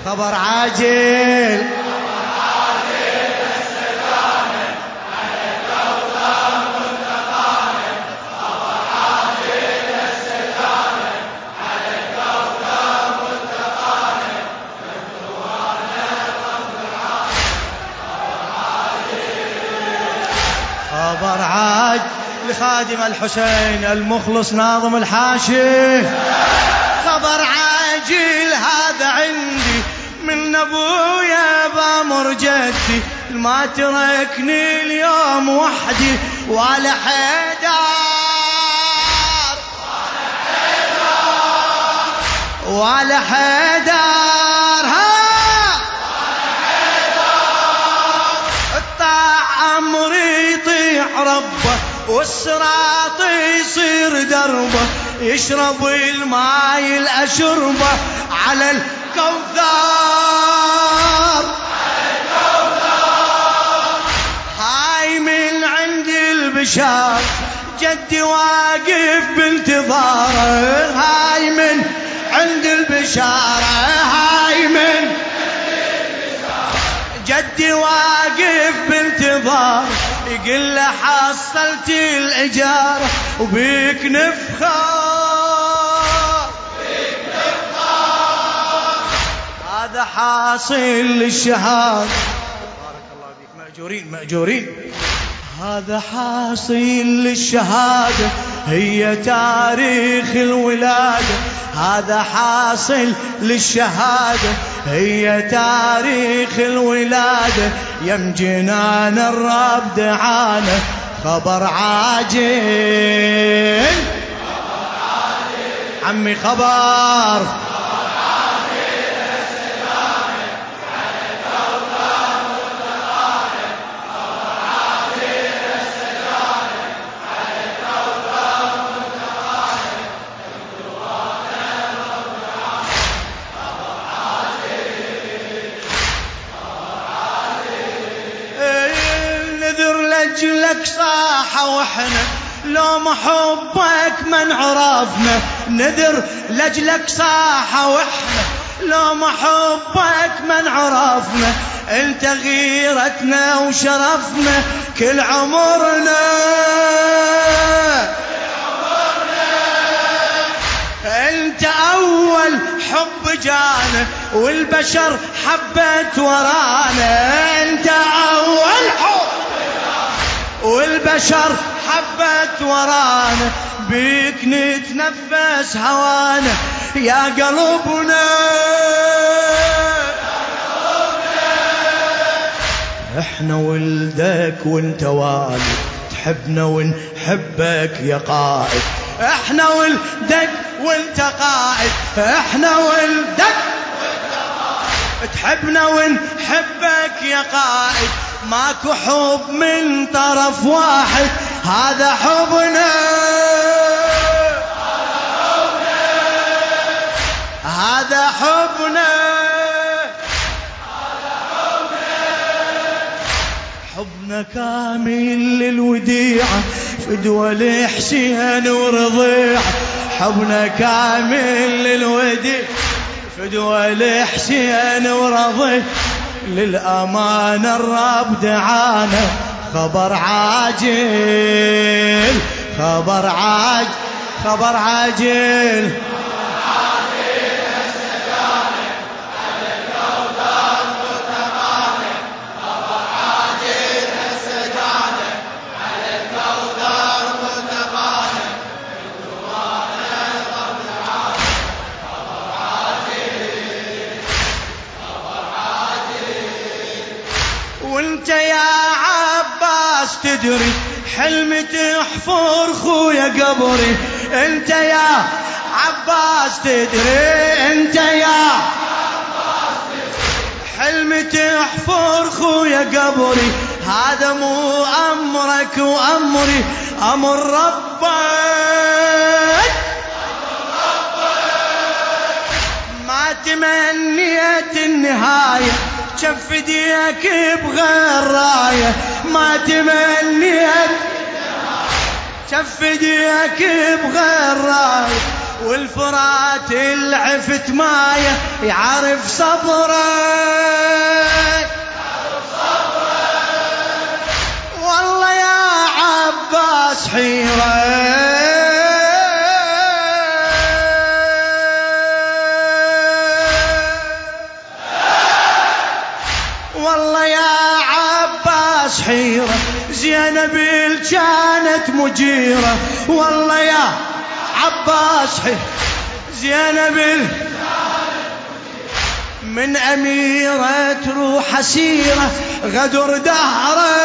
خبر عاجل خبر عاجل لخادم الحسين المخلص ناظم الحاشي. خبر عاجل هذا عندي من ابويا بامر جدي، ما تركني اليوم وحدي ولا حيدر ولا حيدر الطاع امري يطيع ربه والصراط يصير دربه، يشرب الماي الاشربه على الكوثر هاي من عند البشار جدي واقف بانتظاره، هاي من عند البشارة هاي من جدي واقف بانتظار، يقول له حصلت الإجارة وبيك نفخار هذا حاصل للشهادة. بارك الله فيك مأجورين مأجورين. هذا حاصل للشهادة هي تاريخ الولادة، هذا حاصل للشهادة هي تاريخ الولادة، يم جنان الرب دعانا خبر عاجل عمي خبر لك صاحة واحنا لو محبك من عرفنا، نذر لجلك صاحة واحنا لو محبك من عرفنا، انت غيرتنا وشرفنا كل عمرنا انت اول حب جانا والبشر حبت ورانا، انت اول حب والبشر حبت ورانا، بيك نتنفس هوانا يا قلبنا احنا ولدك وانت والد، تحبنا ونحبك يا قائد، احنا ولدك وانت قائد، احنا ولدك وانت قائد، تحبنا ونحبك يا قائد، ماكو حب من طرف واحد هذا حبنا هذا حبنا حبنا كامل للوديعة فدوى الحسين ورضيعة، حبنا كامل للوديعة فدوى الحسين ورضيعة، للأمان الرب دعانا خبر عاجل خبر عاجل خبر عاجل وانت يا عباس تدري حلم تحفر خويا قبري، انت يا عباس تدري انت يا عباس تدري حلم تحفر خويا قبري، هذا مو امرك وامري امر ربك، ما تمنيت النهاية شف ديك بغير راية، ما تمنيت شف ديك بغير راية، والفرات العفت مايه يعرف صبرك والله يا عباس حيرة والله يا عباس حيرة زينب كانت مجيرة والله يا عباس حيرة زينب من أميرة تروح أسيرة غدر دهرة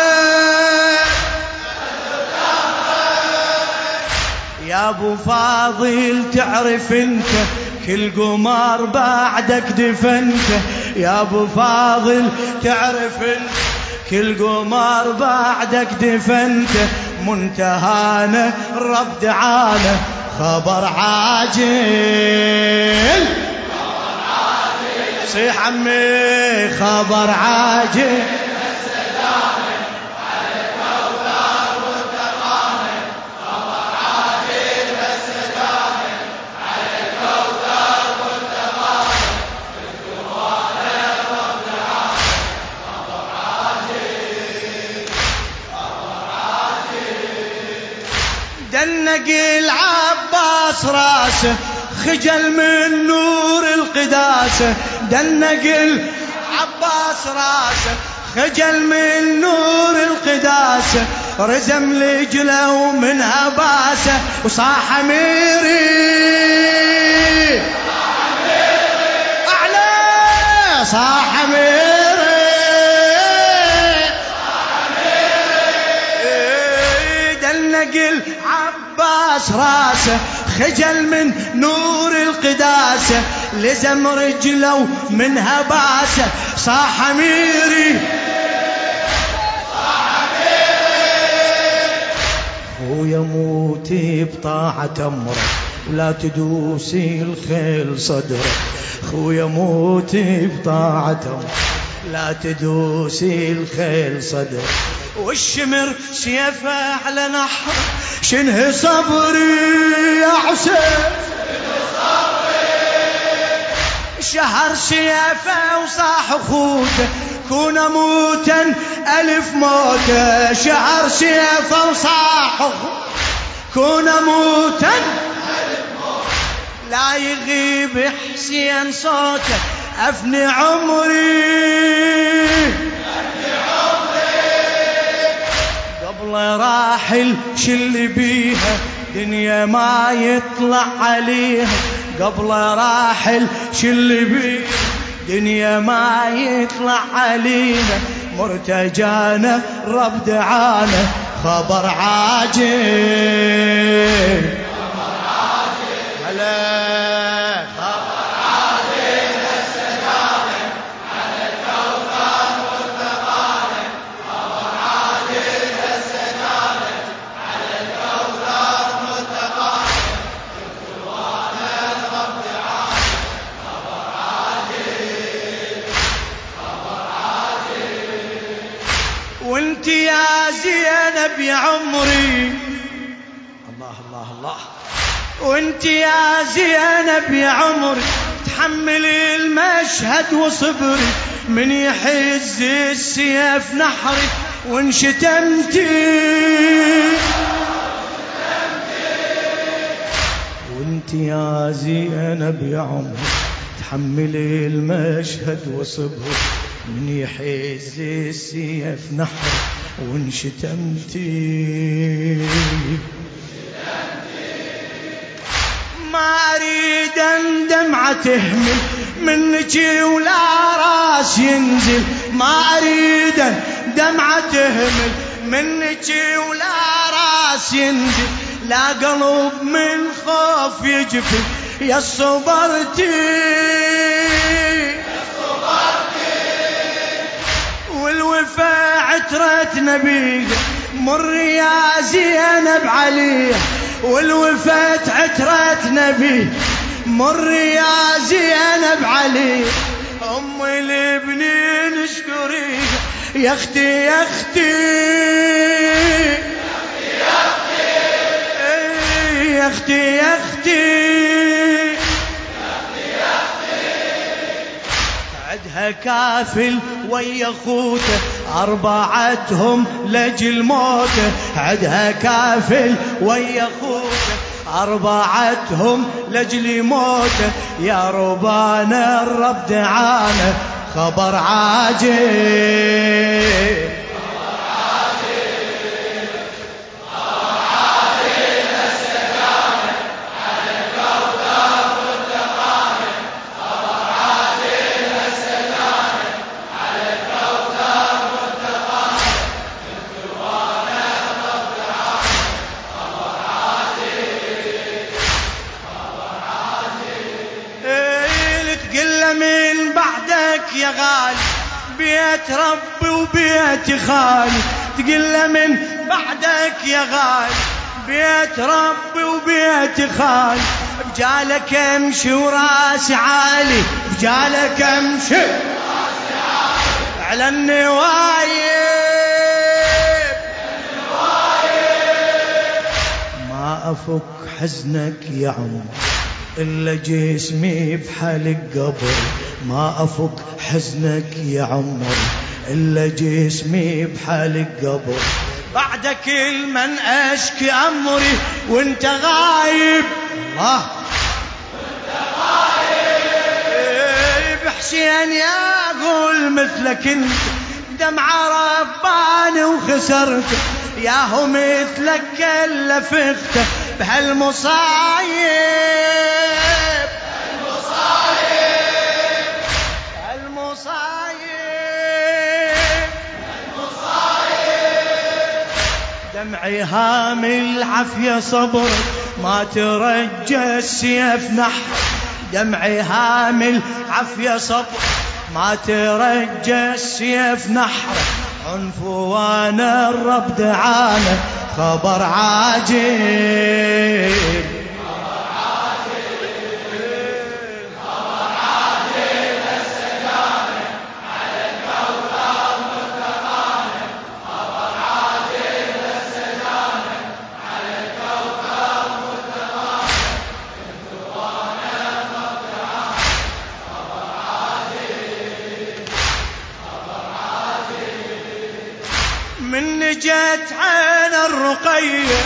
يا أبو فاضل تعرف انت كل قمر بعدك دفنته يا أبو فاضل تعرف انت كل قمر بعدك دفنته منتهانا الرب دعانا خبر عاجل صيح عمي خبر عاجل دنق العباس راسه خجل من نور القداسة دنق العباس راسه خجل من نور القداسة رزم لجله ومنها باسه وصاح أميري أعلى صاح أميري دنق العباس راسه خجل من نور القداسة لزم رجله منها باسه صاح أميري خويا موتي بطاعة أمرك ولا تدوسي الخيل صدرك خويا موتي بطاعة أمرك لا تدوسي الخيل صدرك والشمر سيفه على نحر شنه صبري يا حسين شهر سيفه وصاح خوته كون موتا ألف موته شهر سيفه وصاح خوته كون موتا ألف موته لا يغيب حسين صوته أفني عمري قبل راحل شل بيها دنيا ما يطلع عليها قبل راحل شل بيها دنيا ما يطلع عليها مرتجانا رب دعانا خبر عاجل هلا خبر عاجل السلام على الكوثر والتقالب خبر عاجل السلام على الكوثر والتقالب جبتوانا رب دعانا خبر عاجل خبر عاجل وانت يا زينب يا عمري الله الله الله وانت يا زينب يا عمري تحملي المشهد وصبري من يحز السيف نحري وانشتمتي وانت يا زينب يا عمري تحملي المشهد وصبري من يحز السيف نحري وانشتمتي ما أريد أن دمعة تهمل منك ولا راس ينزل ما أريد أن دمعة تهمل منك ولا راس ينزل لا قلب من خوف يجفل يا صبرتي والوفا عترة نبيها مر يا زينب عليها والوفات عترة نبي مر يا زينب علي أم الابنين اشكريها يا اختي يا اختي يا اختي يا اختي عدها كافل ويا خوته أربعتهم لجل موته. عدها كافل ويا خوته أربعتهم لجل موته. يا ربانا الرب دعانا خبر عاجل. من بعدك يا غالي بيت ربي وبيت خالي. تقل من بعدك يا غالي بيت ربي وبيت خالي. بجالك امشي وراسي عالي بجالك امشي وراسي عالي على النوايب ما افك حزنك يا عمر إلا جسمي بحال قبر. ما أفك حزنك يا عمر إلا جسمي بحال قبر. بعد كل من أشكي أمري وانت غايب الله وانت غايب. حسين يا قول مثلك انت دمعة رباني وخسرت. ياهو مثلك كلفته بهالمصايب دمعي هامل عافية صبر ما ترجى السيف نحر. دمعي هامل عافية صبر ما ترجى السيف نحر. عنفوانا الرب دعانا خبر عاجل. من نجت عين الرقية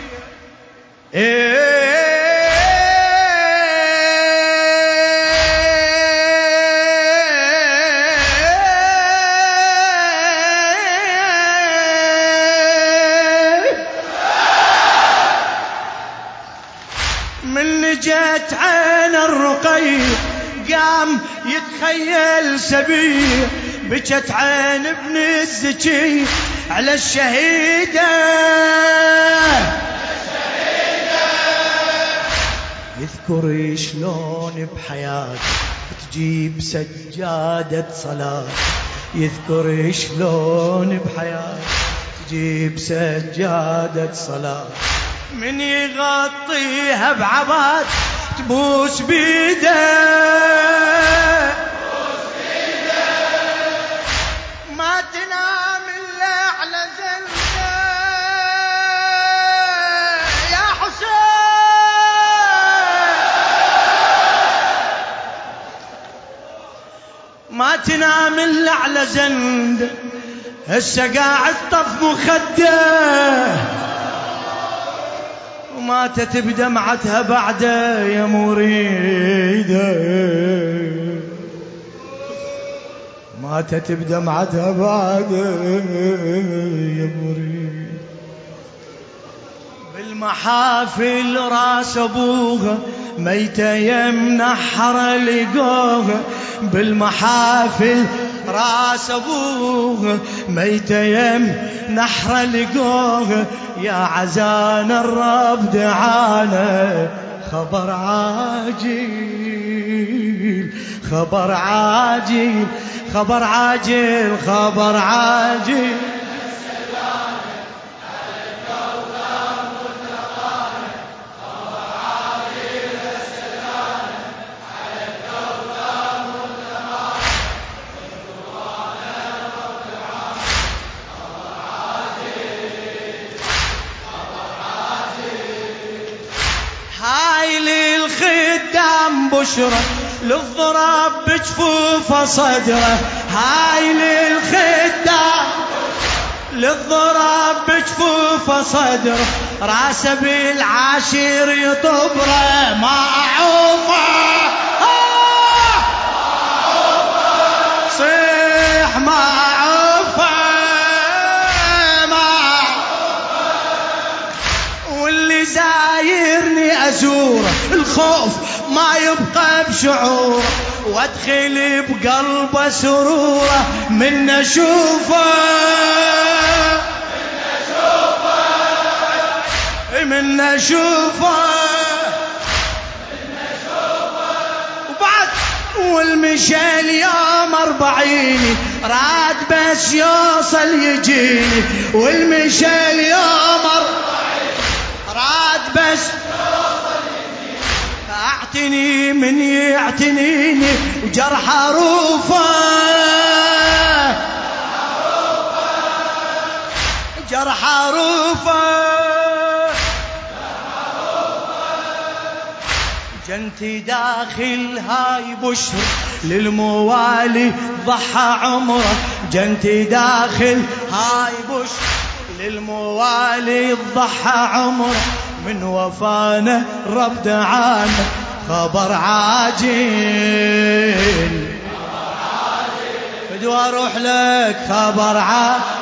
من نجت عين الرقية قام يتخيل سبيه. بجت عين ابن الزكي على الشهيدة يذكر شلون بحياته تجيب سجادة صلاة. يذكر شلون بحياته تجيب سجادة صلاة. من يغطيها بعباد تبوس بيده ما تنام إلا على زلزة يا حسين. ما تنام إلا على زند هسه قاعد طف مخده وماتت بدمعتها بعده يا مريده. ماتت بدمعتها بعده يا مريد. بالمحافل راس ابوها ميتة يمنحر لقوها. بالمحافل راس ابوها ميتة يمنحر لقوها. يا عزان الرب دعانا خبر عاجل خبر عاجل خبر عاجل خبر عاجل. هاي للخدام بشرى للضرب بجفوفه صدره هاي للخدام، للضرب بجفوفه صدره راسه بالعاشر يطبره ما اعوفه صيح ما اعوفه ما واللي زايرني ازوره الخوف ما يبقى بشعوره وادخل بقلبه سروره من اشوفه من اشوفه وبعد والمشى اليوم 40 راد بس يوصل يجيني والمشى اليوم 40 راد بس يوصل يجيني اعتني من يعتنيني وجرح عروفه جرح عروفه جنتي داخل هاي بشر للموالي ضحى عمره جنتي داخل هاي بشر للموالي ضحى عمره من وفانا رب دعانا خبر عاجل بدو اروح لك خبر عاجل